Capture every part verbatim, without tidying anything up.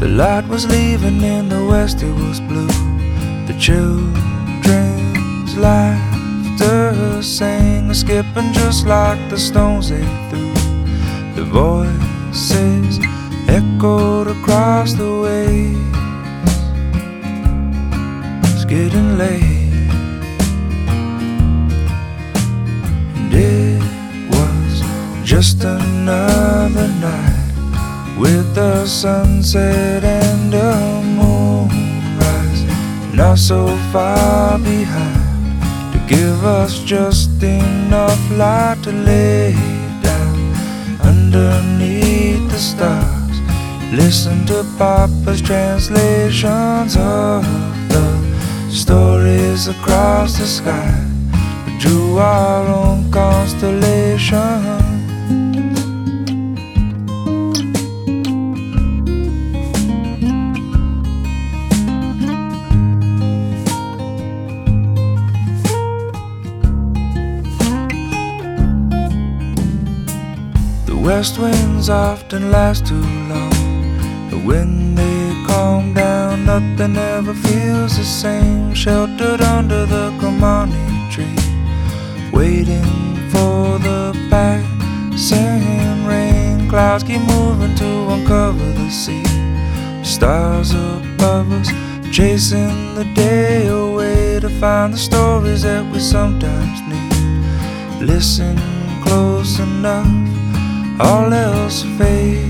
The light was leaving in the west, it was blue. The children's laughter sang, skipping just like the stones they threw. The voices echoed across the waves. It's getting late, and it was just another night with the sunset and a moonrise, not so far behind to give us just enough light to lay down underneath the stars. Listen to Papa's translations of the stories across the sky. We drew our own constellation. The west winds often last too long, but when they calm down, nothing ever feels the same. Sheltered under the Kamani tree, waiting for the passing rain. Clouds keep moving to uncover the sea. Stars above us, chasing the day away to find the stories that we sometimes need. Listen close enough, all else fades,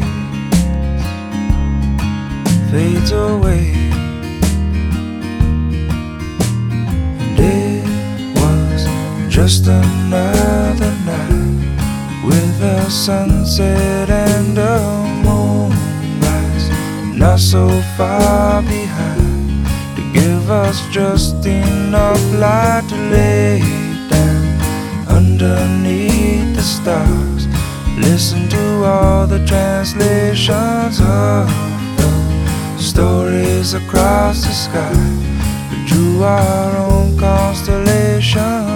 fades away. And it was just another night with a sunset and a moonrise, not so far behind to give us just enough light to lay down underneath the stars. Listen to all the translations of the stories across the sky. We drew our own constellation.